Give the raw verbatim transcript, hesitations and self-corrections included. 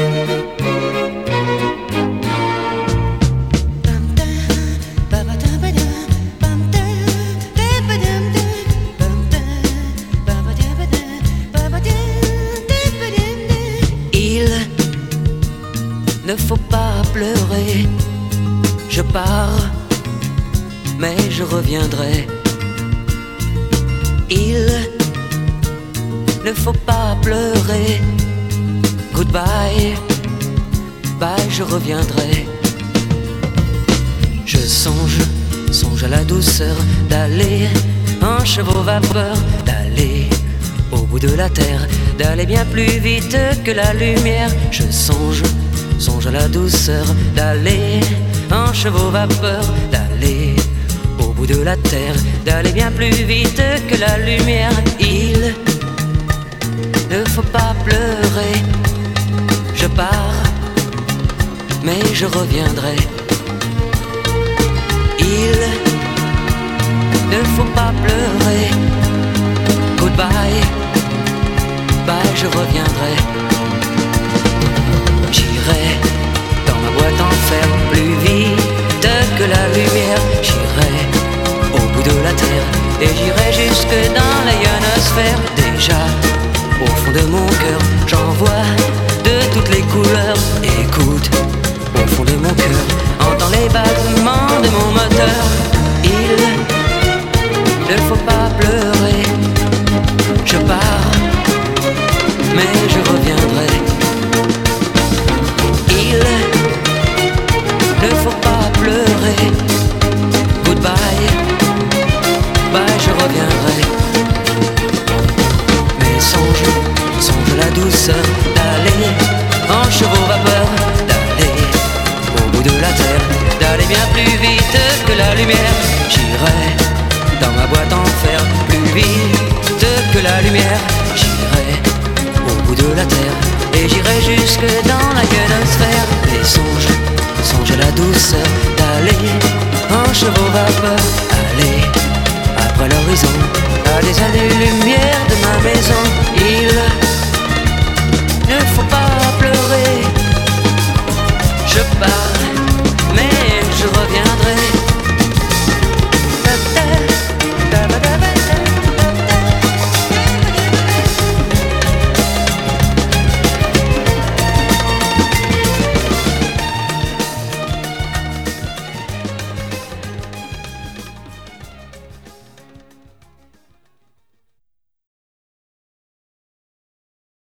Ne faut pas pleurer, je pars, mais je reviendrai. Il ne faut pas pleurer, goodbye, bye, je reviendrai. Je songe, songe à la douceur d'aller en chevaux vapeur, d'aller au bout de la terre, d'aller bien plus vite que la lumière. Je songe, songe à la douceur d'aller en chevaux vapeur, d'aller au bout de la terre, d'aller bien plus vite que la lumière. Il ne faut pas pleurer, je pars, mais je reviendrai. Il ne faut pas pleurer, goodbye, bye, je reviendrai. J'irai dans ma boîte en fer plus vite que la lumière. J'irai au bout de la terre et j'irai jusque dans la ionosphère. Déjà au fond de mon cœur, j'en vois de toutes les couleurs. Écoute, au fond de mon cœur, entends les battements de mon moteur. Il ne faut pas pleurer, je pars, mais je reviendrai. Il ne faut pas pleurer, goodbye, bye, je reviendrai. Mais songe, songe la douceur d'aller en chevaux vapeur, d'aller au bout de la terre, d'aller bien plus vite que la lumière. J'irai dans ma boîte en fer plus vite que la lumière. J'irai au bout de la terre et j'irai jusque dans la ionosphère. Et songe, songe à la douceur d'aller en chevaux vapeur, aller après l'horizon à des années-lumière de ma maison. Il